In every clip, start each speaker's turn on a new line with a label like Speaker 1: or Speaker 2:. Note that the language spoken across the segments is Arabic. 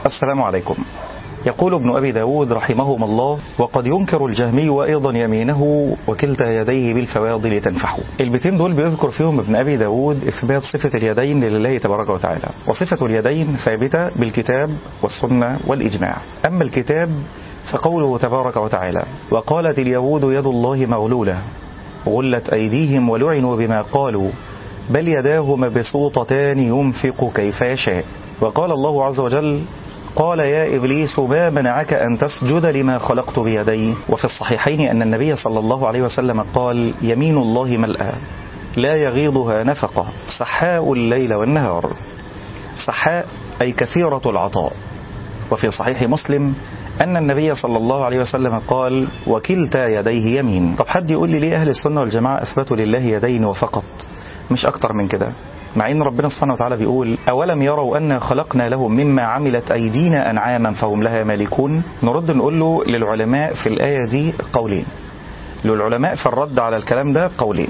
Speaker 1: السلام عليكم. يقول ابن أبي داود رحمهم الله: وقد ينكر الجهمي أيضا يمينه وكلتا يديه بالفواضل تنفح. البيتين دول بيذكر فيهم ابن أبي داود إثبات صفة اليدين لله تبارك وتعالى، وصفة اليدين ثابتة بالكتاب والسنة والإجماع. أما الكتاب فقوله تبارك وتعالى: وقالت اليهود يد الله مغلولة غلت أيديهم ولعنوا بما قالوا بل يداه مبسوطتان ينفق كيف يشاء. وقال الله عز وجل: قال يا إبليس ما منعك أن تسجد لما خلقت بيدي. وفي الصحيحين أن النبي صلى الله عليه وسلم قال: يمين الله ملأى لا يغيضها نفقة سحاء الليل والنهار. سحاء أي كثيرة العطاء. وفي صحيح مسلم أن النبي صلى الله عليه وسلم قال: وكلتا يديه يمين. طب حد يقول لي ليه أهل السنة والجماعة أثبتوا لله يدين وفقط مش أكتر من كده، مع أن ربنا سبحانه وتعالى بيقول: أولم يروا أن خلقنا لهم مما عملت أيدينا أنعاما فهم لها مالكون؟ نرد نقول له للعلماء في الآية دي قولين، للعلماء في الرد على الكلام ده قولين.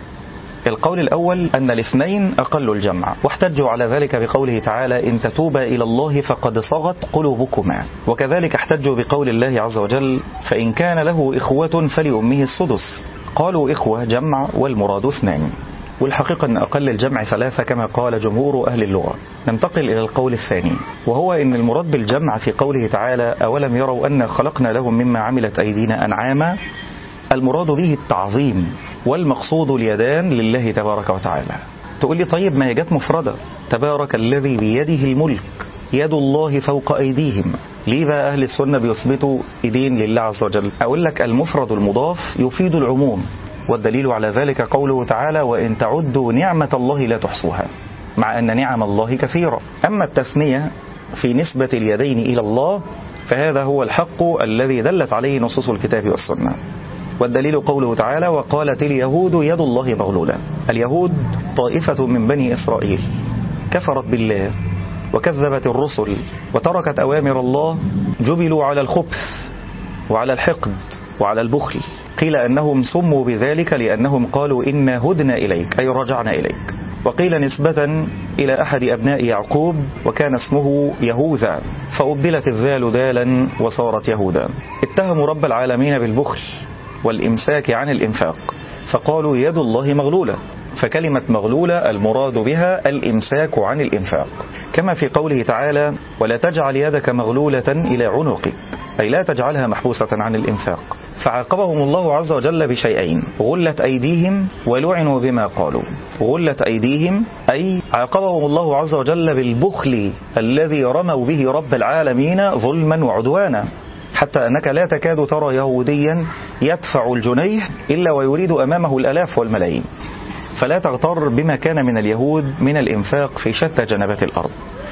Speaker 1: القول الأول أن الاثنين أقل الجمع، واحتجوا على ذلك بقوله تعالى: إن تتوبا إلى الله فقد صغت قلوبكما. وكذلك احتجوا بقول الله عز وجل: فإن كان له إخوة فلأمه السدس. قالوا إخوة جمع والمراد اثنان، والحقيقة أن أقل الجمع ثلاثة كما قال جمهور أهل اللغة. ننتقل إلى القول الثاني، وهو أن المراد بالجمع في قوله تعالى: أولم يروا أن خلقنا لهم مما عملت أيدينا أنعاما، المراد به التعظيم، والمقصود اليدان لله تبارك وتعالى. تقول لي طيب ما هي جت مفردة: تبارك الذي بيده الملك يد الله فوق أيديهم. ليه بقى أهل السنة بيثبتوا إيدين لله عز وجل؟ أقول لك: المفرد المضاف يفيد العموم، والدليل على ذلك قوله تعالى: وإن تعدوا نعمة الله لا تحصوها، مع أن نعم الله كثيرة. أما التثنية في نسبة اليدين إلى الله فهذا هو الحق الذي دلت عليه نصوص الكتاب والسنة، والدليل قوله تعالى: وقالت اليهود يد الله مغلولة. اليهود طائفة من بني إسرائيل كفرت بالله وكذبت الرسل وتركت أوامر الله، جبلوا على الخبث وعلى الحقد وعلى البخل. قيل أنهم سموا بذلك لأنهم قالوا إنا هدنا إليك أي رجعنا إليك. وقيل نسبة إلى أحد أبناء يعقوب وكان اسمه يهوذا، فأبدلت الذال دالا وصارت يهودا. اتهموا رب العالمين بالبخل والإمساك عن الإنفاق، فقالوا يد الله مغلولة، فكلمة مغلولة المراد بها الإمساك عن الإنفاق، كما في قوله تعالى: ولا تجعل يدك مغلولة إلى عنقك، أي لا تجعلها محبوسة عن الإنفاق. فعاقبهم الله عز وجل بشيئين: غلت أيديهم ولعنوا بما قالوا. غلت أيديهم أي عاقبهم الله عز وجل بالبخل الذي رموا به رب العالمين ظلما وعدوانا، حتى أنك لا تكاد ترى يهوديا يدفع الجنيه إلا ويريد أمامه الآلاف والملايين. فلا تغتر بما كان من اليهود من الإنفاق في شتى جنبات الأرض،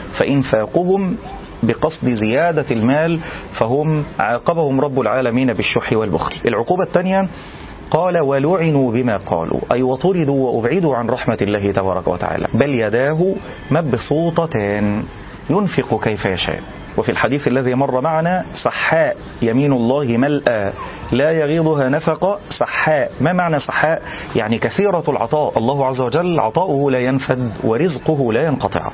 Speaker 1: فإنفاقهم بقصد زيادة المال فهم عاقبهم رب العالمين بالشح والبخل. العقوبة الثانية قال: ولعنوا بما قالوا، أي وطردوا وأبعدوا عن رحمة الله تبارك وتعالى. بل يداه مبسوطتان ينفق كيف يشاء. وفي الحديث الذي مر معنا: سحاء يمين الله ملأى لا يغيضها نفقة. سحاء، ما معنى سحاء؟ يعني كثيرة العطاء، الله عز وجل عطاؤه لا ينفد ورزقه لا ينقطع.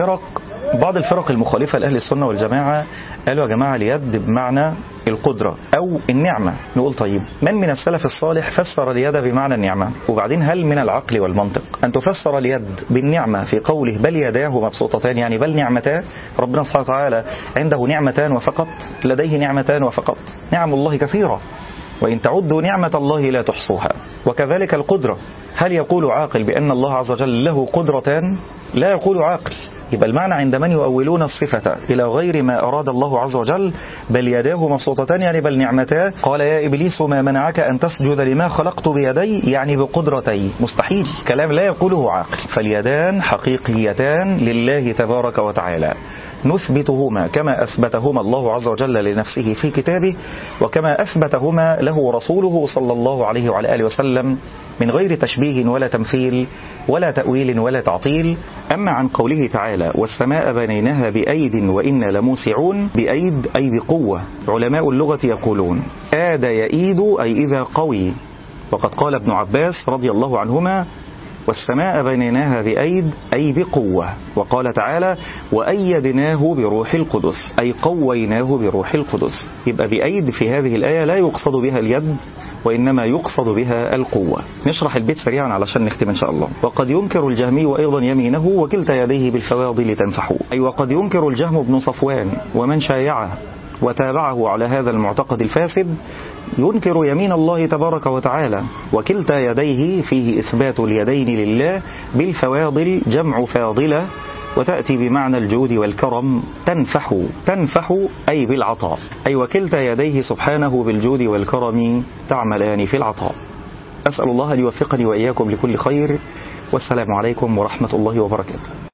Speaker 1: بعض الفرق المخالفة لأهل السنة والجماعة قالوا: يا جماعة اليد بمعنى القدرة أو النعمة. نقول طيب من السلف الصالح فسر اليد بمعنى النعمة؟ وبعدين هل من العقل والمنطق أن تفسر اليد بالنعمة في قوله بل يداه مبسوطتان، يعني بل نعمتان؟ ربنا سبحانه وتعالى عنده نعمتان وفقط، لديه نعمتان وفقط. نعم الله كثيرة، وإن تعدوا نعمة الله لا تحصوها. وكذلك القدرة، هل يقول عاقل بأن الله عز وجل له قدرتان؟ لا يقول عاقل. يبقى المعنى عند من يؤولون الصفة إلى غير ما أراد الله عز وجل: بل يداه مبسوطتان يعني بل نعمتان. قال يا إبليس ما منعك أن تسجد لما خلقت بيدي، يعني بقدرتي. مستحيل، كلام لا يقوله عاقل. فاليدان حقيقيتان لله تبارك وتعالى، نثبتهما كما أثبتهما الله عز وجل لنفسه في كتابه، وكما أثبتهما له رسوله صلى الله عليه وعلى آله وسلم، من غير تشبيه ولا تمثيل ولا تأويل ولا تعطيل. أما عن قوله تعالى: والسماء بنيناها بأيد وإنا لموسعون، بأيد أي بقوة. علماء اللغة يقولون: آد يئيد أي إذا قوي. وقد قال ابن عباس رضي الله عنهما: والسماء بنيناها بأيد أي بقوة. وقال تعالى وأيدناه بروح القدس أي قويناه بروح القدس. يبقى بأيد في هذه الآية لا يقصد بها اليد وإنما يقصد بها القوة. نشرح البيت سريعا علشان نختم إن شاء الله. وقد ينكر الجهمي أيضا يمينه وكلتا يديه بالفواضل تنفح. أي وقد ينكر الجهم بن صفوان ومن شايعه وتابعه على هذا المعتقد الفاسد ينكر يمين الله تبارك وتعالى، وكلتا يديه فيه إثبات اليدين لله بالفواضل جمع فاضلة، وتأتي بمعنى الجود والكرم. تنفح أي بالعطاء، أي وكلتا يديه سبحانه بالجود والكرم تعملان في العطاء. أسأل الله أن يوفقني وإياكم لكل خير، والسلام عليكم ورحمة الله وبركاته.